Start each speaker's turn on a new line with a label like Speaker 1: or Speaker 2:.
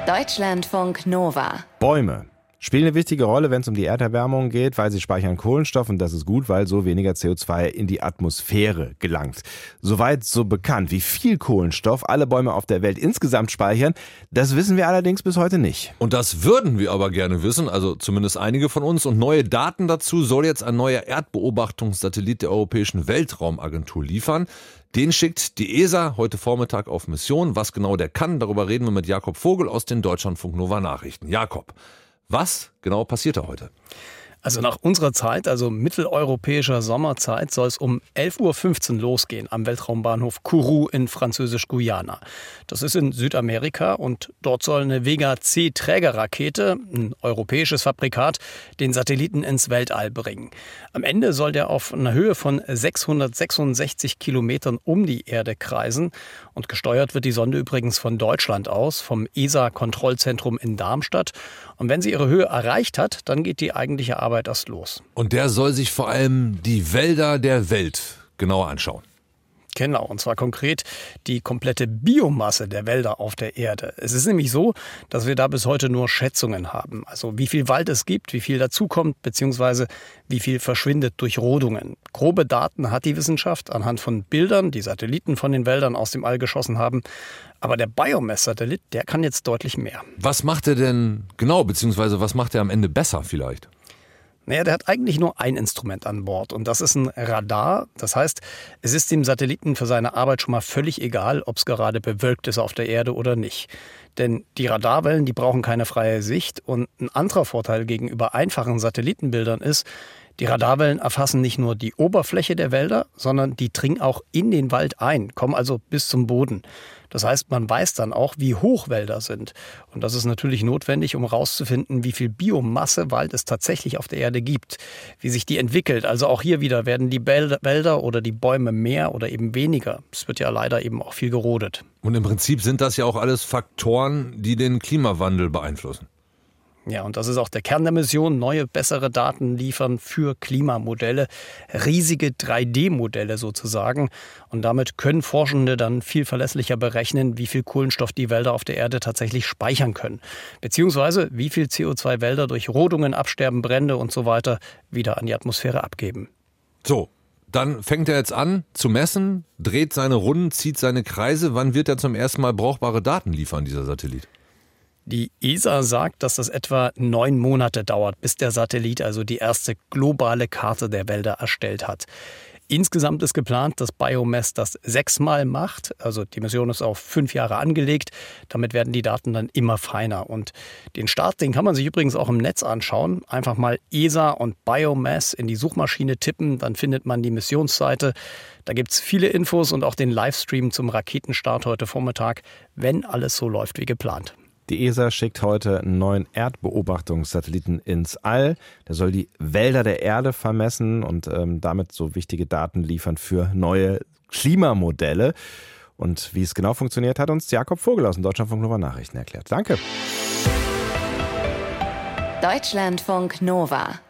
Speaker 1: Deutschlandfunk Nova.
Speaker 2: Bäume spielen eine wichtige Rolle, wenn es um die Erderwärmung geht, weil sie speichern Kohlenstoff und das ist gut, weil so weniger CO2 in die Atmosphäre gelangt. Soweit so bekannt, wie viel Kohlenstoff alle Bäume auf der Welt insgesamt speichern, das wissen wir allerdings bis heute nicht.
Speaker 3: Und das würden wir aber gerne wissen, also zumindest einige von uns. Und neue Daten dazu soll jetzt ein neuer Erdbeobachtungssatellit der Europäischen Weltraumagentur liefern. Den schickt die ESA heute Vormittag auf Mission. Was genau der kann, darüber reden wir mit Jakob Vogel aus den Deutschlandfunk Nova Nachrichten. Jakob, was genau passiert da heute?
Speaker 4: Also nach unserer Zeit, also mitteleuropäischer Sommerzeit, soll es um 11.15 Uhr losgehen am Weltraumbahnhof Kourou in Französisch-Guyana. Das ist in Südamerika und dort soll eine Vega-C-Trägerrakete, ein europäisches Fabrikat, den Satelliten ins Weltall bringen. Am Ende soll der auf einer Höhe von 666 Kilometern um die Erde kreisen und gesteuert wird die Sonde übrigens von Deutschland aus, vom ESA-Kontrollzentrum in Darmstadt. Und wenn sie ihre Höhe erreicht hat, dann geht die eigentliche Arbeit erst los.
Speaker 3: Und der soll sich vor allem die Wälder der Welt genauer anschauen.
Speaker 4: Genau, und zwar konkret die komplette Biomasse der Wälder auf der Erde. Es ist nämlich so, dass wir da bis heute nur Schätzungen haben. Also wie viel Wald es gibt, wie viel dazukommt, beziehungsweise wie viel verschwindet durch Rodungen. Grobe Daten hat die Wissenschaft anhand von Bildern, die Satelliten von den Wäldern aus dem All geschossen haben. Aber der Biomass-Satellit, der kann jetzt deutlich mehr.
Speaker 3: Was macht er denn genau, beziehungsweise was macht er am Ende besser vielleicht?
Speaker 4: Naja, der hat eigentlich nur ein Instrument an Bord und das ist ein Radar. Das heißt, es ist dem Satelliten für seine Arbeit schon mal völlig egal, ob es gerade bewölkt ist auf der Erde oder nicht. Denn die Radarwellen, die brauchen keine freie Sicht. Und ein anderer Vorteil gegenüber einfachen Satellitenbildern ist, die Radarwellen erfassen nicht nur die Oberfläche der Wälder, sondern die dringen auch in den Wald ein, kommen also bis zum Boden. Das heißt, man weiß dann auch, wie hoch Wälder sind. Und das ist natürlich notwendig, um herauszufinden, wie viel Biomasse Wald es tatsächlich auf der Erde gibt, wie sich die entwickelt. Also auch hier wieder werden die Wälder oder die Bäume mehr oder eben weniger. Es wird ja leider eben auch viel gerodet.
Speaker 3: Und im Prinzip sind das ja auch alles Faktoren, die den Klimawandel beeinflussen.
Speaker 4: Ja, und das ist auch der Kern der Mission, neue, bessere Daten liefern für Klimamodelle, riesige 3D-Modelle sozusagen. Und damit können Forschende dann viel verlässlicher berechnen, wie viel Kohlenstoff die Wälder auf der Erde tatsächlich speichern können. Beziehungsweise wie viel CO2 Wälder durch Rodungen, Absterben, Brände und so weiter wieder an die Atmosphäre abgeben.
Speaker 3: So, dann fängt er jetzt an zu messen, dreht seine Runden, zieht seine Kreise. Wann wird er zum ersten Mal brauchbare Daten liefern, dieser Satellit?
Speaker 4: Die ESA sagt, dass das etwa 9 Monate dauert, bis der Satellit also die erste globale Karte der Wälder erstellt hat. Insgesamt ist geplant, dass Biomass das 6-mal macht. Also die Mission ist auf 5 Jahre angelegt. Damit werden die Daten dann immer feiner. Und den Start, den kann man sich übrigens auch im Netz anschauen. Einfach mal ESA und Biomass in die Suchmaschine tippen, dann findet man die Missionsseite. Da gibt es viele Infos und auch den Livestream zum Raketenstart heute Vormittag, wenn alles so läuft wie geplant.
Speaker 2: Die ESA schickt heute einen neuen Erdbeobachtungssatelliten ins All. Der soll die Wälder der Erde vermessen und damit so wichtige Daten liefern für neue Klimamodelle. Und wie es genau funktioniert, hat uns Jakob Vogel aus dem Deutschlandfunk Nova Nachrichten erklärt. Danke.
Speaker 1: Deutschlandfunk Nova.